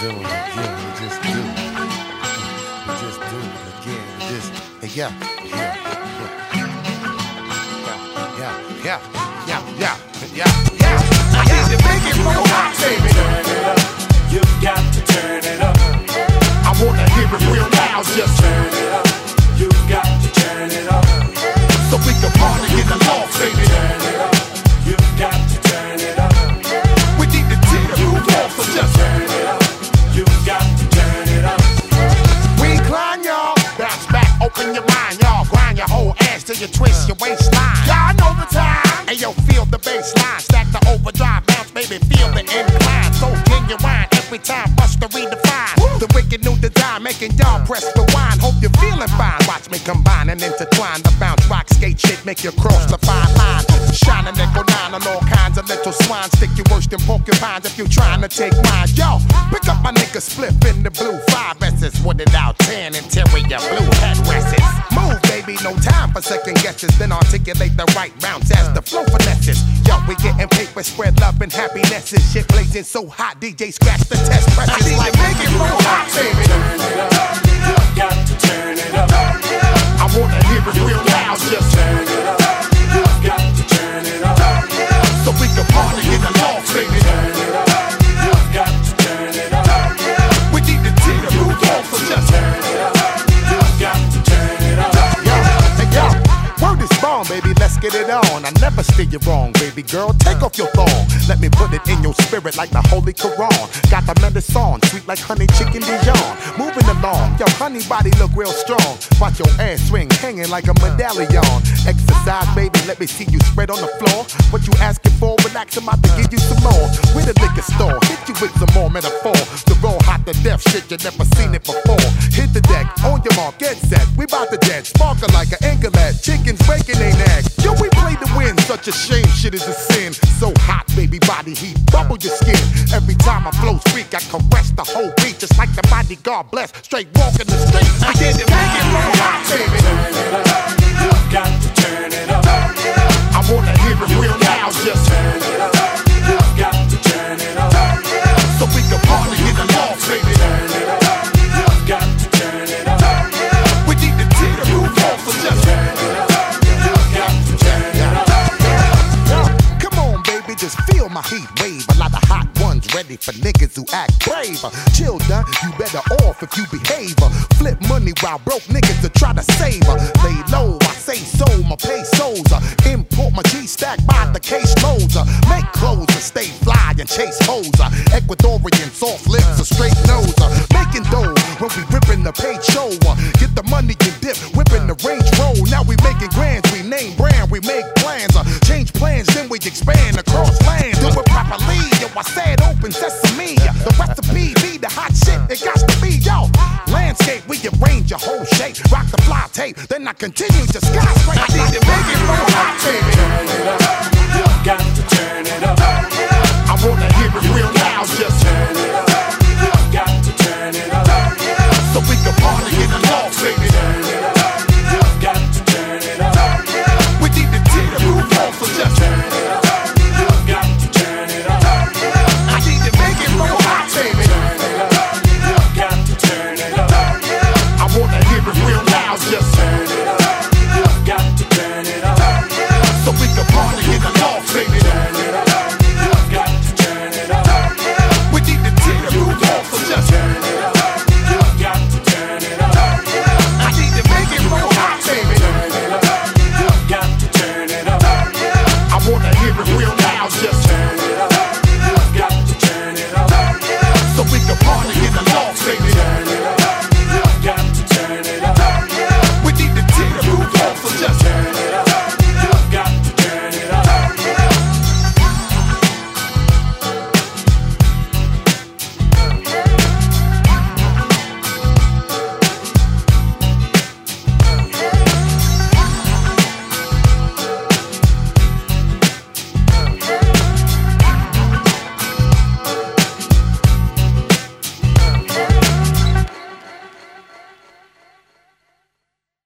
doing it again. We just do it. We just do it again. Just, hey, yeah. I need to make it real hot, baby. Turn it up. You've got to turn it up. I wanna hear it real loud, just turn it up. You've got to turn it up. so we can party in the loft, baby. Turn it up. You've got to turn it up. We need to tear the roof off, so just Turn it up. You've got to turn it up. recline, y'all. Bounce back, open your mind, y'all. Grind your whole ass till you twist your waistline. Y'all know the time. Hey, yo, feel the bass line. Stack the overdrive, bounce, baby, feel the incline. So genuine, every time, bust to redefine. The wicked new design, making y'all press rewind. Hope you're feeling fine. Watch me combine and intertwine. The bounce, rock, skate shit, make you cross the fine line. Shine a nickel nine on all kinds of little swine. Stick you worse than porcupines if you trying to take mine. Yo, pick up my nigga Spliff in the blue 5S's. Wooded out 10 interior blue headrests. Move, baby, no time for second guesses. Then articulate the right bounce as the flow finesses. Yo, we getting paper, spread love and happiness. Shit blazing so hot, DJ scratch the test presses. I need like make it real hot, baby. Turn it up. You've got to turn it up. I wanna hear it real loud, just Turn it up. You've got to turn it up. so we can party in the loft, baby. Turn it up. You've got to turn it up. We need to tear the roof off, so just Turn it up. You've got to turn it up. yo, word is born, baby, let's get it on. I never steer you wrong, baby girl, take off your thong. Let me put it in your spirit like the Holy Quran. Got the medicine, sweet like honey chicken Dijon. Moving along, your honey body look real strong. Watch your ass swing, hanging like a medallion. Exercise, baby, let me see you spread on the floor. What you asking for, relax, I'm about to give you some more. With a liquor store, hit you with some more metaphor. The raw hot to death shit, you never seen it before. Hit the deck, on your mark, get set. We bout to jet, sparkle like an anklet. Chickens breaking they neck. Yo, we play to win, such a shame, shit is a sin. So hot, baby, body heat, bubble your skin. Every time I flow freak, I caress the whole beat. Just like the bodyguard bless, straight walking the street. I get to make it real hot, baby. Turn it up. You've got to turn it up. I wanna hear it real loud, just Turn it up. You've got to turn it up. so we can party in the loft, baby. Turn it up. You've got to turn it up. We need to tear the roof off, so just Turn it up. You've got to turn it up. come on, baby, just feel my heat wave. A lot of hot ones ready for niggas who act brave. Chill, done, you better off if you behave. Flip money while broke niggas to try to save. Lay low, I say so, my pesos. Import my G-stack by the case loads. Make clothes and stay fly and chase hoes. Ecuadorian soft lips, a straight nose. Making dough when we ripping the paid show. Get the money and dip, whipping the range roll. Now we making grands, we name brand, we make plans. Change plans, then we expand across lands. Do it properly, yo, I said open sesame. The recipe be the hot shit, it got to be, yo. Landscape, we arrange your whole shape. Rock the fly tape, then I continue to skyscrape. I need to make it real hot, baby. Turn it up. You've got to turn it up. I wanna hear it real loud, just Turn it